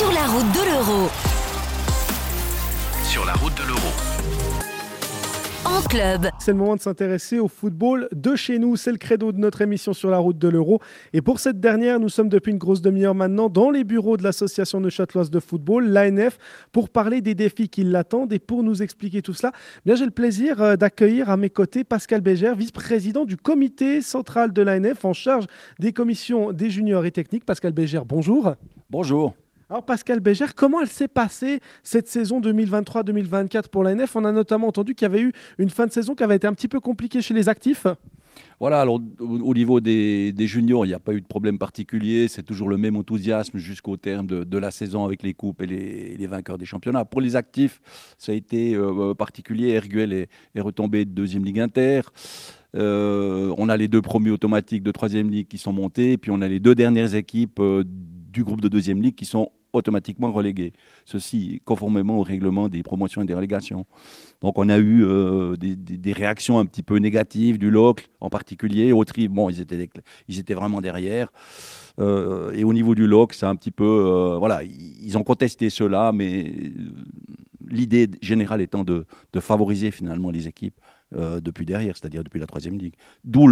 Sur la route de l'Euro. Sur la route de l'Euro. En club. C'est le moment de s'intéresser au football de chez nous. C'est le credo de notre émission Sur la route de l'Euro. Et pour cette dernière, nous sommes depuis une grosse demi-heure maintenant dans les bureaux de l'association neuchâteloise de football, l'ANF, pour parler des défis qui l'attendent. Et pour nous expliquer tout cela, bien, j'ai le plaisir d'accueillir à mes côtés Pascal Bégère, vice-président du comité central de l'ANF en charge des commissions des juniors et techniques. Pascal Bégère, bonjour. Bonjour. Alors Pascal Bégère, comment elle s'est passée cette saison 2023-2024 pour l'ANF ? On a notamment entendu qu'il y avait eu une fin de saison qui avait été un petit peu compliquée chez les actifs. Voilà, alors au niveau des juniors, il n'y a pas eu de problème particulier. C'est toujours le même enthousiasme jusqu'au terme de la saison avec les coupes et les vainqueurs des championnats. Pour les actifs, ça a été particulier. Erguel est retombé de deuxième ligue inter. On a les deux promus automatiques de troisième ligue qui sont montés. Et puis on a les deux dernières équipes du groupe de deuxième ligue qui sont automatiquement relégués. Ceci conformément au règlement des promotions et des relégations. Donc on a eu des réactions un petit peu négatives du LOC en particulier. Au tri, bon, ils étaient vraiment derrière. Et au niveau du LOC, c'est un petit peu... voilà, ils ont contesté cela, mais l'idée générale étant de favoriser finalement les équipes depuis derrière, c'est-à-dire depuis la troisième ligue. D'où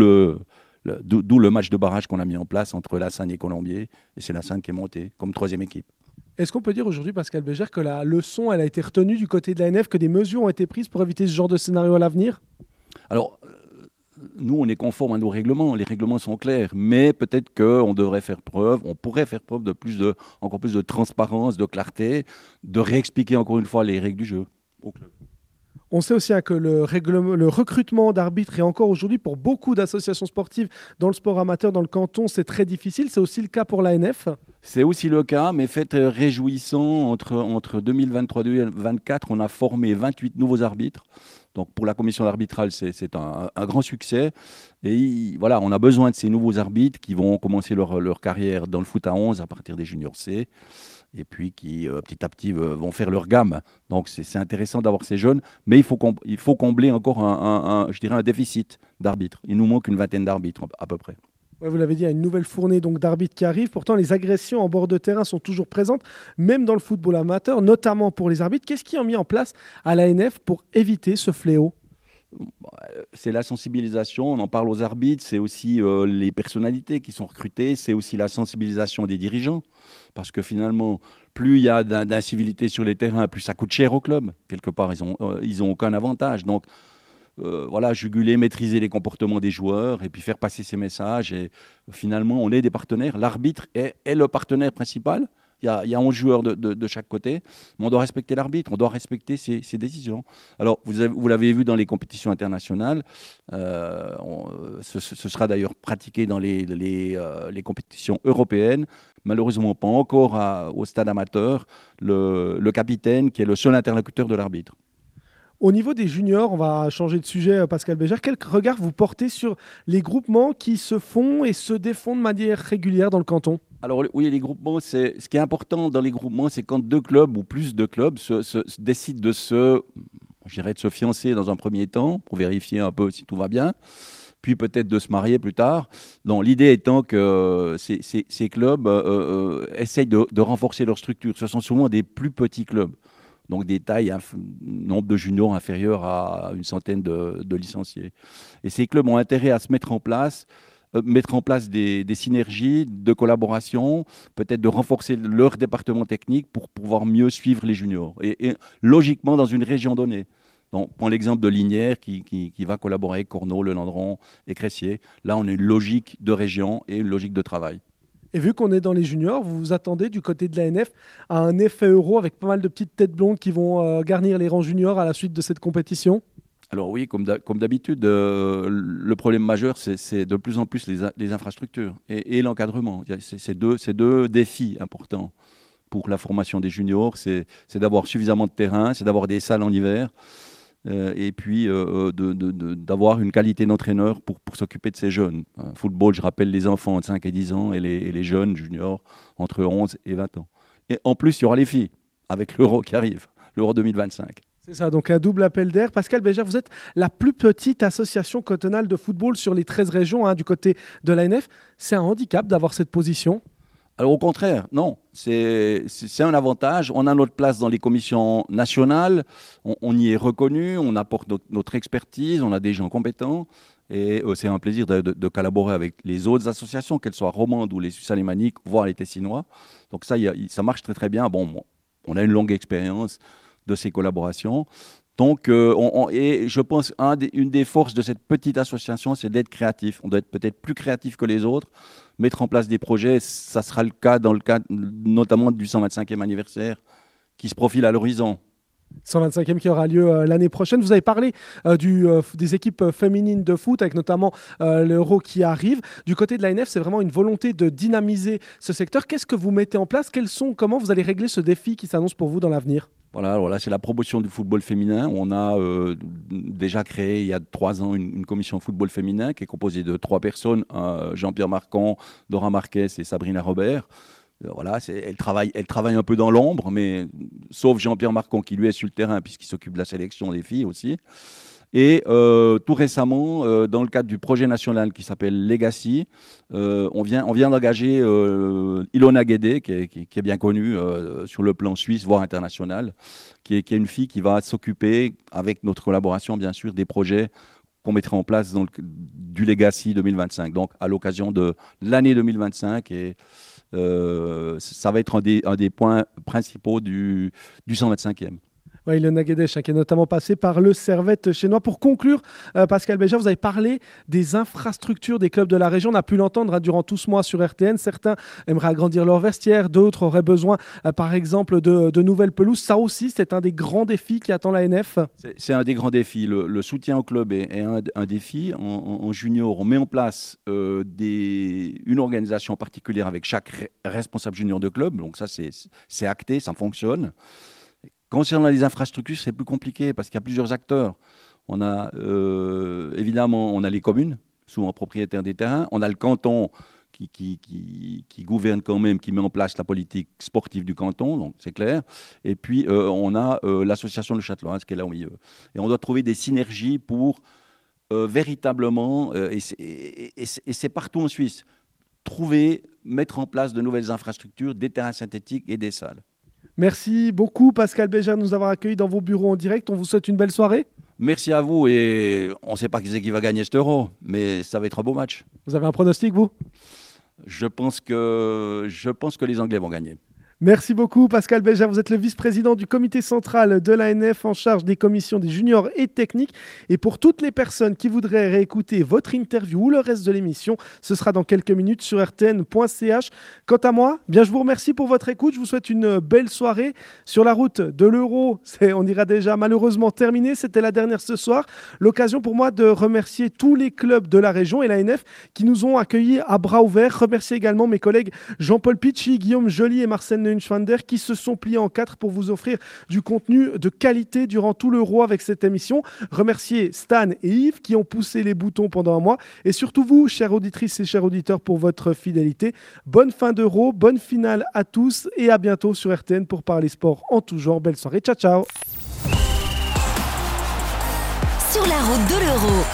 le match de barrage qu'on a mis en place entre Lassagne et Colombier. Et c'est Lassagne qui est monté comme troisième équipe. Est-ce qu'on peut dire aujourd'hui, Pascal Bégère, que la leçon elle a été retenue du côté de l'ANF, que des mesures ont été prises pour éviter ce genre de scénario à l'avenir ? Alors, nous, on est conforme à nos règlements. Les règlements sont clairs. Mais peut-être qu'on pourrait faire preuve encore plus de transparence, de clarté, de réexpliquer encore une fois les règles du jeu au club. On sait aussi que le recrutement d'arbitres est encore aujourd'hui pour beaucoup d'associations sportives dans le sport amateur, dans le canton, c'est très difficile. C'est aussi le cas pour l'ANF. C'est aussi le cas, mais fait réjouissant, entre 2023 et 2024, on a formé 28 nouveaux arbitres. Donc pour la commission arbitrale, c'est un grand succès. Et voilà, on a besoin de ces nouveaux arbitres qui vont commencer leur carrière dans le foot à 11 à partir des juniors C. Et puis qui, petit à petit, vont faire leur gamme. Donc, c'est intéressant d'avoir ces jeunes, mais il faut combler encore un déficit d'arbitres. Il nous manque une vingtaine d'arbitres, à peu près. Ouais, vous l'avez dit, il y a une nouvelle fournée d'arbitres qui arrive. Pourtant, les agressions en bord de terrain sont toujours présentes, même dans le football amateur, notamment pour les arbitres. Qu'est-ce qui est mis en place à l'ANF pour éviter ce fléau ? C'est la sensibilisation, on en parle aux arbitres, c'est aussi les personnalités qui sont recrutées, c'est aussi la sensibilisation des dirigeants, parce que finalement, plus il y a d'incivilité sur les terrains, plus ça coûte cher au club. Quelque part, ils ont aucun avantage. Donc, voilà, juguler, maîtriser les comportements des joueurs et puis faire passer ces messages. Et finalement, on est des partenaires. L'arbitre est le partenaire principal. Il y a 11 joueurs de chaque côté, mais on doit respecter l'arbitre, on doit respecter ses décisions. Alors, vous l'avez vu dans les compétitions internationales, ce sera d'ailleurs pratiqué dans les compétitions européennes, malheureusement pas encore au stade amateur, le capitaine qui est le seul interlocuteur de l'arbitre. Au niveau des juniors, on va changer de sujet, Pascal Bégère. Quel regard vous portez sur les groupements qui se font et se défont de manière régulière dans le canton ? Alors oui, les groupements, ce qui est important dans les groupements, c'est quand deux clubs ou plus de clubs décident de se fiancer dans un premier temps pour vérifier un peu si tout va bien, puis peut-être de se marier plus tard. Donc, l'idée étant que ces clubs essayent de renforcer leur structure. Ce sont souvent des plus petits clubs. Donc des tailles, nombre de juniors inférieur à une centaine de licenciés. Et ces clubs ont intérêt à se mettre en place des synergies de collaboration, peut-être de renforcer leur département technique pour pouvoir mieux suivre les juniors. Et logiquement, dans une région donnée. Donc, prends l'exemple de Lignières qui va collaborer avec Cornot, Le Landron et Cressier. Là, on a une logique de région et une logique de travail. Et vu qu'on est dans les juniors, vous vous attendez du côté de l'ANF à un effet euro avec pas mal de petites têtes blondes qui vont garnir les rangs juniors à la suite de cette compétition ? Alors oui, comme d'habitude, le problème majeur, c'est de plus en plus les infrastructures et l'encadrement. C'est deux défis importants pour la formation des juniors. C'est d'avoir suffisamment de terrain, c'est d'avoir des salles en hiver. Et puis d'avoir une qualité d'entraîneur pour s'occuper de ces jeunes. Football, je rappelle les enfants entre 5 et 10 ans et les jeunes juniors entre 11 et 20 ans. Et en plus, il y aura les filles avec l'Euro qui arrive, l'Euro 2025. C'est ça, donc un double appel d'air. Pascal Bégère, vous êtes la plus petite association cantonale de football sur les 13 régions du côté de l'ANF. C'est un handicap d'avoir cette position ? Alors au contraire, non, c'est un avantage. On a notre place dans les commissions nationales, on y est reconnu, on apporte notre expertise, on a des gens compétents. Et c'est un plaisir de collaborer avec les autres associations, qu'elles soient romandes ou les Suisses alémaniques, voire les Tessinois. Donc ça marche très très bien. Bon, on a une longue expérience de ces collaborations. Donc, et je pense une des forces de cette petite association, c'est d'être créatif. On doit être peut-être plus créatif que les autres, mettre en place des projets. Ça sera le cas dans le cadre notamment du 125e anniversaire qui se profile à l'horizon. 125e qui aura lieu l'année prochaine. Vous avez parlé des équipes féminines de foot, avec notamment l'Euro qui arrive. Du côté de l'ANF, c'est vraiment une volonté de dynamiser ce secteur. Qu'est-ce que vous mettez en place? Comment vous allez régler ce défi qui s'annonce pour vous dans l'avenir? Voilà, c'est la promotion du football féminin. On a déjà créé il y a 3 ans une commission football féminin qui est composée de 3 personnes, Jean-Pierre Marcon, Dora Marquez et Sabrina Robert. Voilà, elle travaille un peu dans l'ombre, mais sauf Jean-Pierre Marcon qui lui est sur le terrain puisqu'il s'occupe de la sélection des filles aussi. Et tout récemment, dans le cadre du projet national qui s'appelle Legacy, on vient d'engager Ilona Guédé, qui est bien connue sur le plan suisse, voire international, qui est une fille qui va s'occuper, avec notre collaboration bien sûr, des projets qu'on mettra en place du Legacy 2025. Donc à l'occasion de l'année 2025, et ça va être un des points principaux du 125e. Oui, le Nagedesh, qui est notamment passé par le Servette chez nous. Pour conclure, Pascal Béja, vous avez parlé des infrastructures des clubs de la région. On a pu l'entendre durant tout ce mois sur RTN. Certains aimeraient agrandir leur vestiaire, d'autres auraient besoin, par exemple, de nouvelles pelouses. Ça aussi, c'est un des grands défis qui attend l'ANF. C'est un des grands défis. Le soutien au club est un défi. En junior, on met en place une organisation particulière avec chaque responsable junior de club. Donc ça, c'est acté, ça fonctionne. Concernant les infrastructures, c'est plus compliqué parce qu'il y a plusieurs acteurs. On a évidemment, on a les communes, souvent propriétaires des terrains. On a le canton qui gouverne quand même, qui met en place la politique sportive du canton, donc c'est clair. Et puis, on a l'association Le Châtelois, qui est là au milieu. Et on doit trouver des synergies pour véritablement, et c'est partout en Suisse, mettre en place de nouvelles infrastructures, des terrains synthétiques et des salles. Merci beaucoup Pascal Béja de nous avoir accueillis dans vos bureaux en direct. On vous souhaite une belle soirée. Merci à vous et on ne sait pas qui c'est qui va gagner cet Euro, mais ça va être un beau match. Vous avez un pronostic, vous? Je pense que les Anglais vont gagner. Merci beaucoup Pascal Béja, vous êtes le vice-président du comité central de l'ANF en charge des commissions des juniors et techniques. Et pour toutes les personnes qui voudraient réécouter votre interview ou le reste de l'émission, ce sera dans quelques minutes sur rtn.ch. Quant à moi, bien, je vous remercie pour votre écoute, je vous souhaite une belle soirée. Sur la route de l'Euro, on ira déjà malheureusement terminer, c'était la dernière ce soir. L'occasion pour moi de remercier tous les clubs de la région et l'ANF qui nous ont accueillis à bras ouverts. Remercier également mes collègues Jean-Paul Pichy, Guillaume Joly et Marcel Schwander qui se sont pliés en 4 pour vous offrir du contenu de qualité durant tout l'Euro avec cette émission. Remercier Stan et Yves qui ont poussé les boutons pendant un mois et surtout vous, chères auditrices et chers auditeurs, pour votre fidélité. Bonne fin d'Euro, bonne finale à tous et à bientôt sur RTN pour parler sport en tout genre. Belle soirée, ciao ciao. Sur la route de l'Euro.